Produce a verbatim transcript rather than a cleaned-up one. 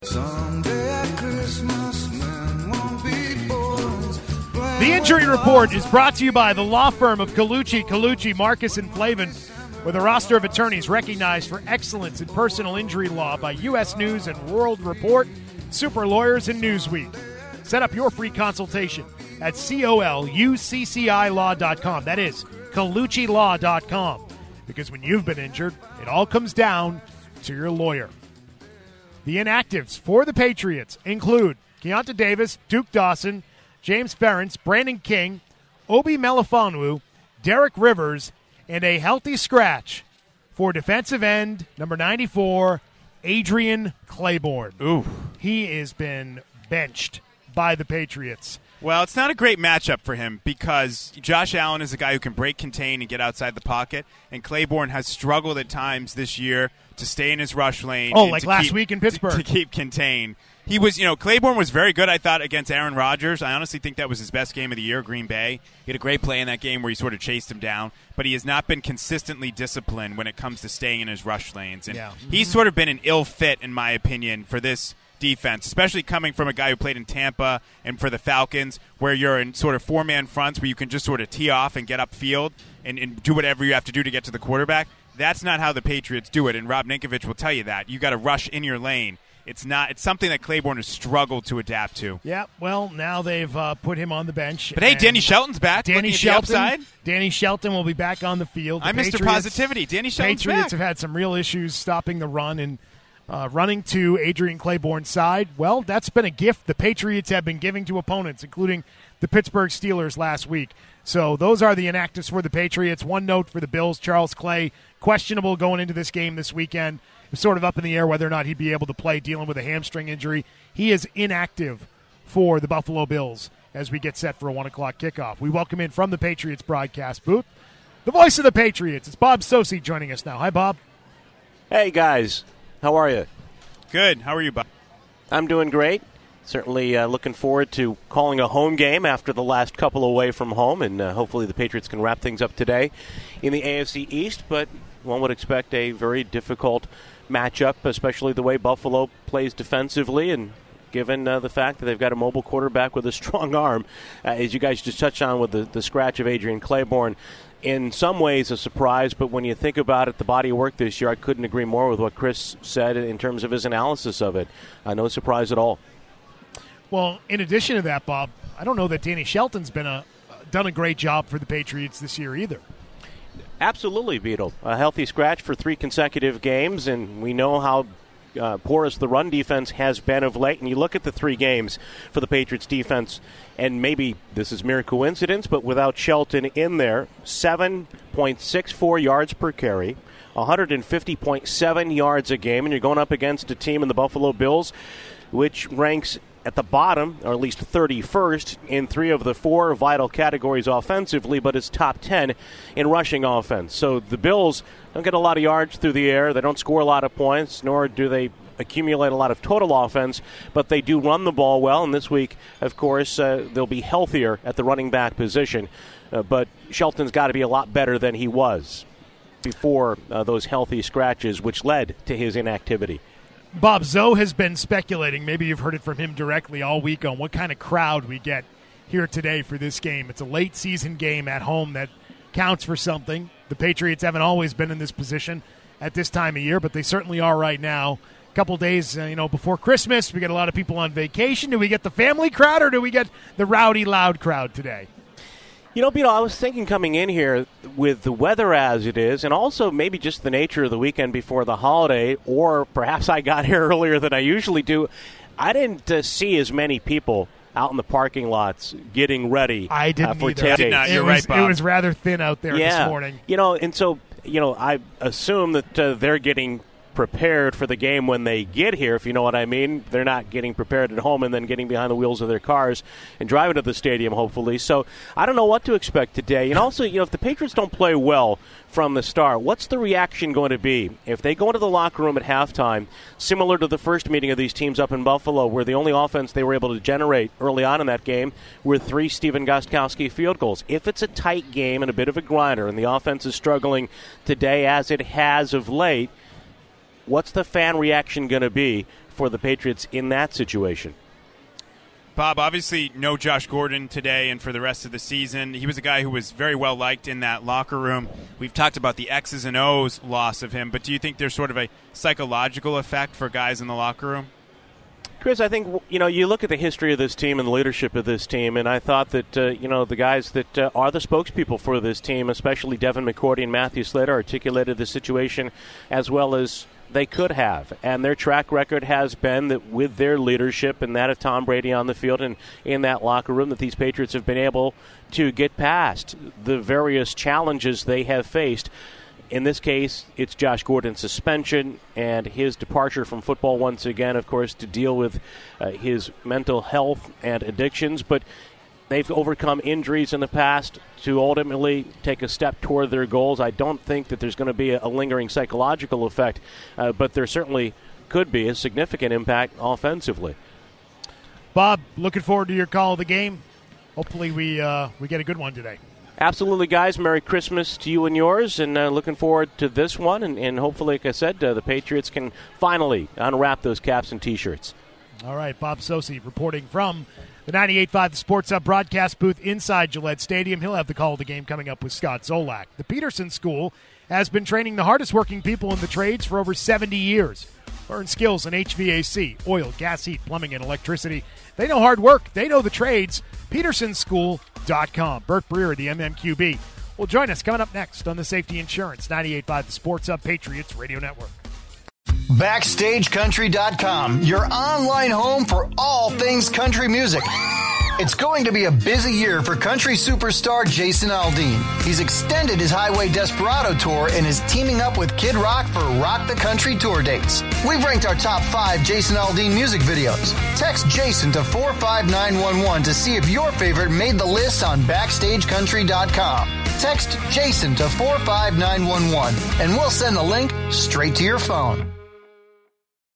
Someday at Christmas, man won't be boys. The Injury Report is brought to you by the law firm of Colucci, Colucci, Marcus, and Flavin, with a roster of attorneys recognized for excellence in personal injury law by U S News and World Report, Super Lawyers, and Newsweek. Set up your free consultation at C O L U C C I law dot com. That is Colucci law dot com. Because when you've been injured, it all comes down to your lawyer. The inactives for the Patriots include Keonta Davis, Duke Dawson, James Ferentz, Brandon King, Obi Melifonwu, Derek Rivers, and a healthy scratch for defensive end number ninety-four, Adrian Claiborne. Ooh. He has been benched by the Patriots. Well, it's not a great matchup for him because Josh Allen is a guy who can break, contain, and get outside the pocket, and Claiborne has struggled at times this year to stay in his rush lane. Oh, and like to last keep, week in Pittsburgh. To, to keep contained. He was, you know, Claiborne was very good, I thought, against Aaron Rodgers. I honestly think that was his best game of the year, Green Bay. He had a great play in that game where he sort of chased him down, but he has not been consistently disciplined when it comes to staying in his rush lanes. And yeah. he's sort of been an ill fit, in my opinion, for this defense, especially coming from a guy who played in Tampa and for the Falcons, where you're in sort of four-man fronts where you can just sort of tee off and get upfield and, and do whatever you have to do to get to the quarterback. That's not how the Patriots do it, and Rob Ninkovich will tell you that. You got to rush in your lane. It's not. It's something that Claiborne has struggled to adapt to. Yeah, well, now they've uh, put him on the bench. But hey, Danny Shelton's back. Danny Shelton, Danny Shelton will be back on the field. The I'm Mister Patriots, Positivity. Danny Shelton's Patriots back. have had some real issues stopping the run and uh, running to Adrian Claiborne's side. Well, that's been a gift the Patriots have been giving to opponents, including the Pittsburgh Steelers last week. So those are the inactives for the Patriots. One note for the Bills, Charles Clay, questionable going into this game this weekend. It's sort of up in the air whether or not he'd be able to play, dealing with a hamstring injury. He is inactive for the Buffalo Bills as we get set for a one o'clock kickoff. We welcome in from the Patriots broadcast booth the voice of the Patriots. It's Bob Socci joining us now. Hi, Bob. Hey, guys. How are you? Good. How are you, Bob? I'm doing great. Certainly uh, looking forward to calling a home game after the last couple away from home, and uh, hopefully the Patriots can wrap things up today in the A F C East, but one would expect a very difficult matchup, especially the way Buffalo plays defensively, and given uh, the fact that they've got a mobile quarterback with a strong arm, uh, as you guys just touched on with the, the scratch of Adrian Claiborne. In some ways a surprise, but when you think about it, the body of work this year, I couldn't agree more with what Chris said in terms of his analysis of it. Uh, no surprise at all. Well, in addition to that, Bob, I don't know that Danny Shelton's been a done a great job for the Patriots this year either. Absolutely, Beetle. A healthy scratch for three consecutive games, and we know how uh, porous the run defense has been of late. And you look at the three games for the Patriots defense, and maybe this is mere coincidence, but without Shelton in there, seven point six four yards per carry, one hundred fifty point seven yards a game, and you're going up against a team in the Buffalo Bills, which ranks at the bottom, or at least thirty-first, in three of the four vital categories offensively, but is top ten in rushing offense. So the Bills don't get a lot of yards through the air. They don't score a lot of points, nor do they accumulate a lot of total offense, but they do run the ball well. And this week, of course, uh, they'll be healthier at the running back position. Uh, but Shelton's got to be a lot better than he was before uh, those healthy scratches, which led to his inactivity. Bob, Zoe has been speculating, maybe you've heard it from him directly all week, on what kind of crowd we get here today for this game. It's a late season game at home that counts for something. The Patriots haven't always been in this position at this time of year, but they certainly are right now. A couple days uh, you know, before Christmas, we get a lot of people on vacation. Do we get the family crowd or do we get the rowdy, loud crowd today? You know, Beto, I was thinking coming in here with the weather as it is, and also maybe just the nature of the weekend before the holiday, or perhaps I got here earlier than I usually do, I didn't uh, see as many people out in the parking lots getting ready. I didn't uh, for either. Did not. It You're was, right, Bob. It was rather thin out there yeah. this morning. You know, and so, you know, I assume that uh, they're getting prepared for the game when they get here, if you know what I mean. They're not getting prepared at home and then getting behind the wheels of their cars and driving to the stadium, hopefully. So I don't know what to expect today. And also, you know, if the Patriots don't play well from the start, what's the reaction going to be? If they go into the locker room at halftime, similar to the first meeting of these teams up in Buffalo, where the only offense they were able to generate early on in that game were three Stephen Gostkowski field goals. If it's a tight game and a bit of a grinder and the offense is struggling today as it has of late, what's the fan reaction going to be for the Patriots in that situation. Bob, obviously no Josh Gordon today and for the rest of the season. He was a guy who was very well liked in that locker room. We've talked about the X's and O's loss of him, but do you think there's sort of a psychological effect for guys in the locker room? Chris, I think, you know, you look at the history of this team and the leadership of this team, and I thought that, uh, you know, the guys that uh, are the spokespeople for this team, especially Devin McCourty and Matthew Slater, articulated the situation as well as they could have. And their track record has been that with their leadership and that of Tom Brady on the field and in that locker room, that these Patriots have been able to get past the various challenges they have faced. In this case, it's Josh Gordon's suspension and his departure from football once again, of course, to deal with uh, his mental health and addictions. But they've overcome injuries in the past to ultimately take a step toward their goals. I don't think that there's going to be a, a lingering psychological effect, uh, but there certainly could be a significant impact offensively. Bob, looking forward to your call of the game. Hopefully we uh, we get a good one today. Absolutely, guys. Merry Christmas to you and yours, and uh, looking forward to this one. And, and hopefully, like I said, uh, the Patriots can finally unwrap those caps and T-shirts. All right, Bob Socci reporting from the ninety-eight point five The Sports Hub broadcast booth inside Gillette Stadium. He'll have the call of the game coming up with Scott Zolak. The Peterson School has been training the hardest working people in the trades for over seventy years. Learn skills in H V A C, oil, gas, heat, plumbing, and electricity. They know hard work. They know the trades. Peterson School dot com. Bert Breer, the M M Q B, will join us coming up next on the Safety Insurance ninety-eight point five The Sports Hub Patriots Radio Network. Backstage Country dot com, your online home for all things country music. It's going to be a busy year for country superstar Jason Aldean. He's extended his Highway Desperado tour and is teaming up with Kid Rock for Rock the Country tour dates. We've ranked our top five Jason Aldean music videos. Text Jason to four five nine one one to see if your favorite made the list on Backstage Country dot com. Text Jason to four five nine one one and we'll send the link straight to your phone.